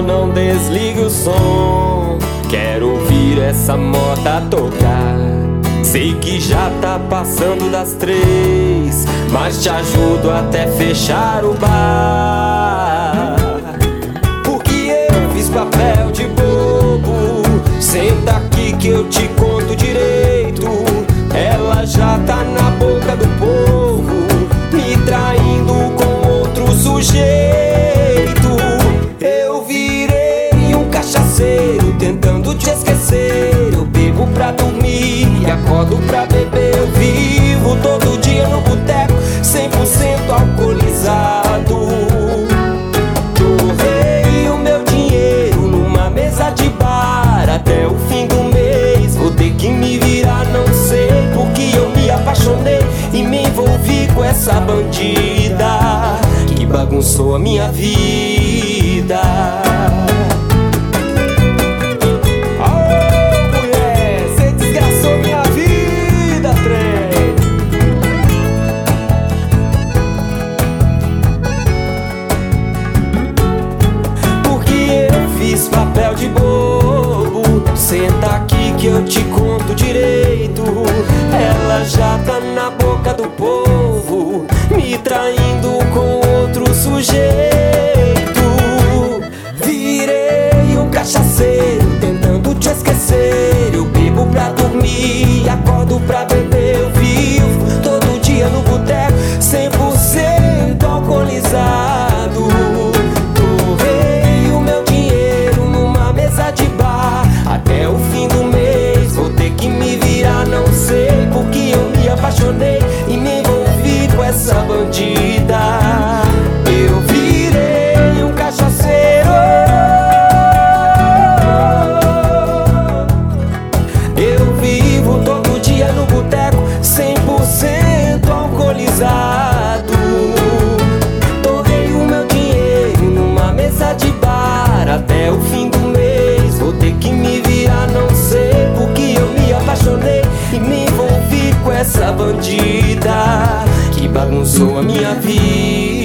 favor, não desligue o som. Quero ouvir essa moda tocar. Sei que já tá passando das 3, mas te ajudo até fechar o bar. Porque eu fiz papel de bobo. Senta aqui que eu te conto direito. Ela já tá na boca do povo, me traindo com outro sujeito. Eu virei um cachaceiro tentando te esquecer. Eu bebo pra dormir e acordo pra beber. Eu vivo todo dia no boteco 100% alcoolizado. Torrei o meu dinheiro numa mesa de bar. Até o fim do mês vou ter que me virar. Não sei porque eu me apaixonei e me envolvi com essa bandida que bagunçou a minha vida. Oh, mulher, cê desgraçou minha vida, trem. Porque eu fiz papel de bobo. Senta aqui que eu te conto direito. Ela já tá na boca do povo, me traindo com outro sujeito. Virei um cachaceiro tentando te esquecer. Eu bebo pra dormir e acordo pra beber. Eu vivo todo dia no boteco 100% alcoolizado. Torrei o meu dinheiro numa mesa de bar. Até o fim do mês vou ter que me virar. Não sei porque eu me apaixonei e me envolvi com essa bandida. Eu virei um cachaceiro. Eu vivo todo dia no boteco 100% alcoolizado. Torrei o meu dinheiro numa mesa de bar. Até o fim do mês vou ter que me virar. Não sei porque eu me apaixonei e me envolvi com essa bandida que bagunçou a minha vida.